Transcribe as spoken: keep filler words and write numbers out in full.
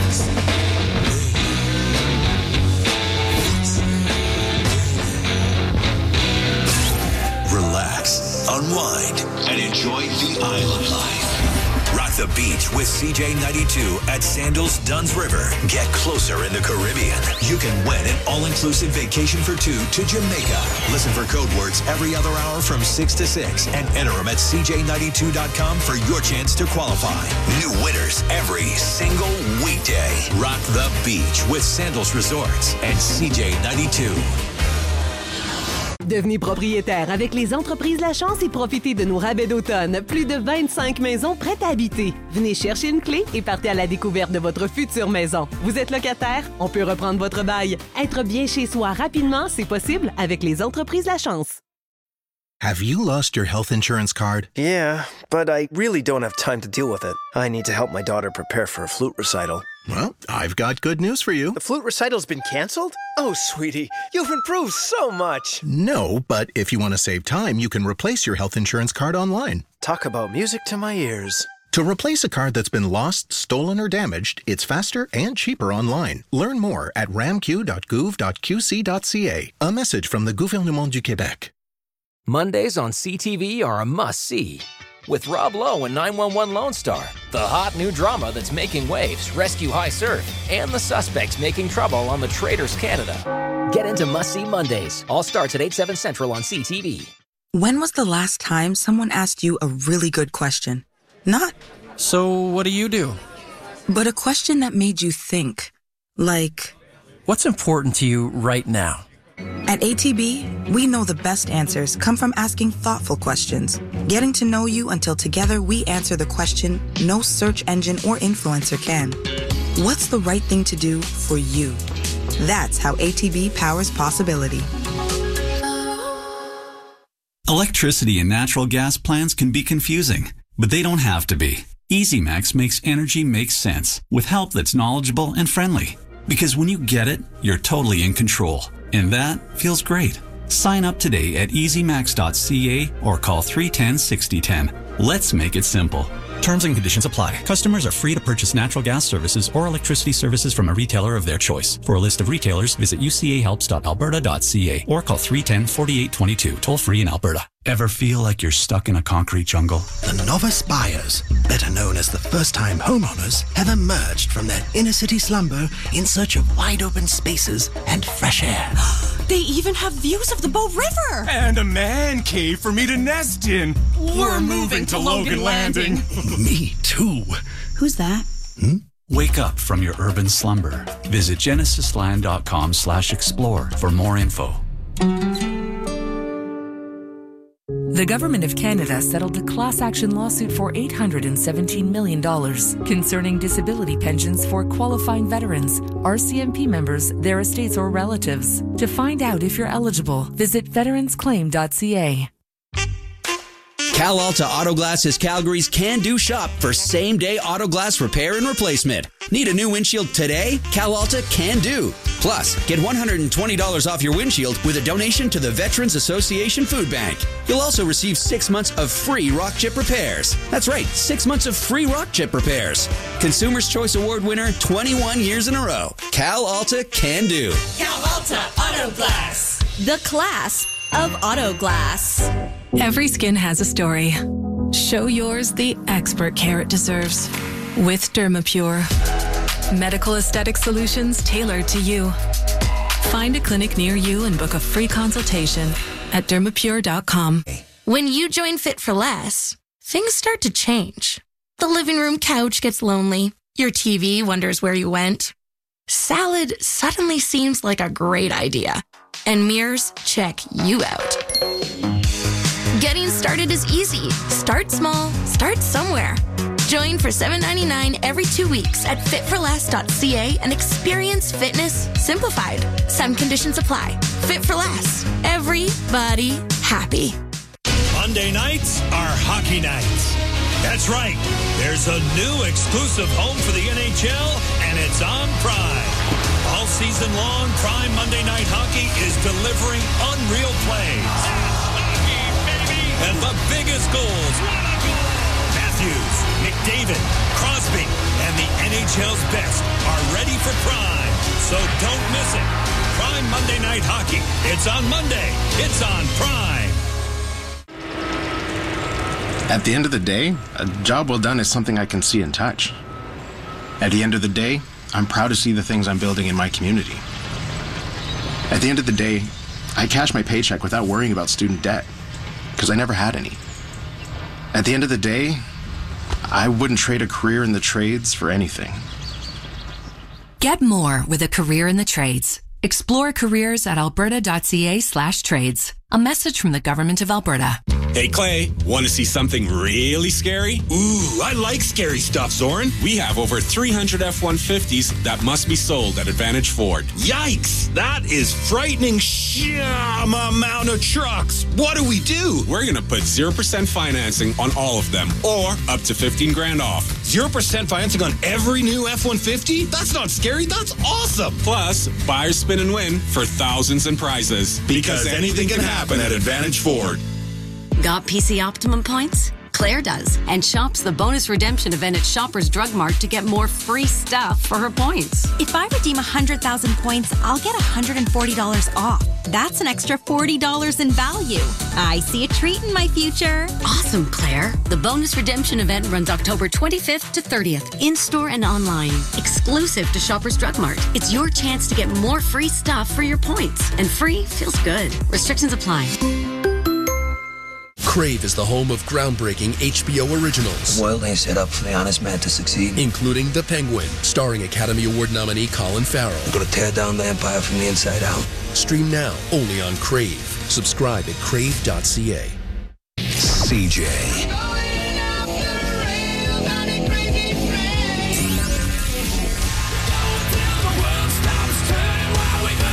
Relax, unwind, and enjoy the island life. Rock the beach with C J ninety-two at Sandals Dunn's River. Get closer in the Caribbean. You can win an all-inclusive vacation for two to Jamaica. Listen for code words every other hour from six to six and enter them at C J ninety-two dot com for your chance to qualify. New winners every single weekday. Rock the beach with Sandals Resorts and C J ninety-two. Devenez propriétaire avec les entreprises La Chance et profitez de nos rabais d'automne. Plus de vingt-cinq maisons prêtes à habiter. Venez chercher une clé et partez à la découverte de votre future maison. Vous êtes locataire? On peut reprendre votre bail. Être bien chez soi rapidement, c'est possible avec les entreprises La Chance. Have you lost your health insurance card? Yeah, but I really don't have time to deal with it. I need to help my daughter prepare for a flute recital. Well, I've got good news for you. The flute recital's been canceled? Oh, sweetie, you've improved so much. No, but if you want to save time, you can replace your health insurance card online. Talk about music to my ears. To replace a card that's been lost, stolen, or damaged, it's faster and cheaper online. Learn more at ramq dot gouv dot q c dot c a. A message from the Gouvernement du Québec. Mondays on C T V are a must-see. With Rob Lowe and nine one one Lone Star, the hot new drama that's making waves, Rescue High Surf, and the suspects making trouble on the Traders Canada. Get into must-see Mondays. All starts at eight, seven Central on C T V. When was the last time someone asked you a really good question? Not, so what do you do? But a question that made you think. Like, what's important to you right now? At A T B, we know the best answers come from asking thoughtful questions, getting to know you until together we answer the question no search engine or influencer can. What's the right thing to do for you? That's how A T B powers possibility. Electricity and natural gas plans can be confusing, but they don't have to be. EasyMax makes energy make sense with help that's knowledgeable and friendly. Because when you get it, you're totally in control. And that feels great. Sign up today at easy max dot c a or call three one zero, six zero one zero. Let's make it simple. Terms and conditions apply. Customers are free to purchase natural gas services or electricity services from a retailer of their choice. For a list of retailers, visit u c a helps dot alberta dot c a or call three one zero, four eight two two, toll free in Alberta. Ever feel like you're stuck in a concrete jungle? The novice buyers, better known as the first-time homeowners, have emerged from their inner-city slumber in search of wide-open spaces and fresh air. They even have views of the Bow River! And a man cave for me to nest in. We're, We're moving, moving to, to Logan, Logan Landing. Landing. Me too. Who's that? Hmm? Wake up from your urban slumber. Visit genesisland dot com slash explore for more info. The Government of Canada settled a class action lawsuit for eight hundred seventeen million dollars concerning disability pensions for qualifying veterans, R C M P members, their estates, or relatives. To find out if you're eligible, visit veterans claim dot c a. Cal Alta Auto Glass is Calgary's can-do shop for same-day auto glass repair and replacement. Need a new windshield today? Cal Alta can do. Plus, get one hundred twenty dollars off your windshield with a donation to the Veterans Association Food Bank. You'll also receive six months of free rock chip repairs. That's right, six months of free rock chip repairs. Consumer's Choice Award winner twenty-one years in a row. Cal Alta can do. Cal Alta Auto Glass. The class of auto glass. Every skin has a story. Show yours the expert care it deserves with Dermapure. Medical aesthetic solutions tailored to you. Find a clinic near you and book a free consultation at dermapure dot com. When you join Fit for Less, things start to change. The living room couch gets lonely. Your T V wonders where you went. Salad suddenly seems like a great idea. And mirrors check you out. Getting started is easy. Start small, start somewhere. Join for seven dollars and ninety-nine cents every two weeks at fit for less dot c a and experience fitness simplified. Some conditions apply. Fit for Less. Everybody happy. Monday nights are hockey nights. That's right. There's a new exclusive home for the N H L, and it's on Prime. All season long, Prime Monday Night Hockey is delivering unreal plays. Hockey, baby! And the biggest goals. What a goal! Matthews, McDavid, Crosby, and the N H L's best are are ready for Prime, so don't miss it. Prime Monday Night Hockey. It's on Monday. It's on Prime. At the end of the day, a job well done is something I can see and touch. At the end of the day, I'm proud to see the things I'm building in my community. At the end of the day, I cash my paycheck without worrying about student debt, because I never had any. At the end of the day, I wouldn't trade a career in the trades for anything. Get more with a career in the trades. Explore careers at alberta.ca slash trades. A message from the Government of Alberta. Hey, Clay, want to see something really scary? Ooh, I like scary stuff, Zoran. We have over three hundred F one fifties that must be sold at Advantage Ford. Yikes! That is frightening sh- amount of trucks. What do we do? We're going to put zero percent financing on all of them, or up to fifteen grand off. zero percent financing on every new F one fifty? That's not scary, that's awesome! Plus, buyers spin and win for thousands in prizes. Because, because anything can happen at Advantage Ford. Got P C Optimum points? Claire does, and shops the bonus redemption event at Shoppers Drug Mart to get more free stuff for her points. If I redeem one hundred thousand points, I'll get one hundred forty dollars off. That's an extra forty dollars in value. I see a treat in my future. Awesome, Claire. The bonus redemption event runs October twenty-fifth to thirtieth, in-store and online. Exclusive to Shoppers Drug Mart. It's your chance to get more free stuff for your points. And free feels good. Restrictions apply. Crave is the home of groundbreaking H B O originals. The world ain't set up for the honest man to succeed. Including The Penguin, starring Academy Award nominee Colin Farrell. I'm gonna tear down the empire from the inside out. Stream now, only on Crave. Subscribe at crave dot c a. C J.